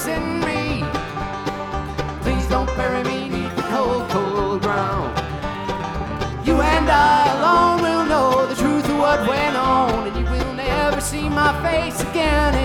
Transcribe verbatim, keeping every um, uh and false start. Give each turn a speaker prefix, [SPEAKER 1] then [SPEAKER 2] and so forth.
[SPEAKER 1] in me. Please don't bury me beneath the cold, cold ground. You and I alone will know the truth of what went on, and you will never see my face again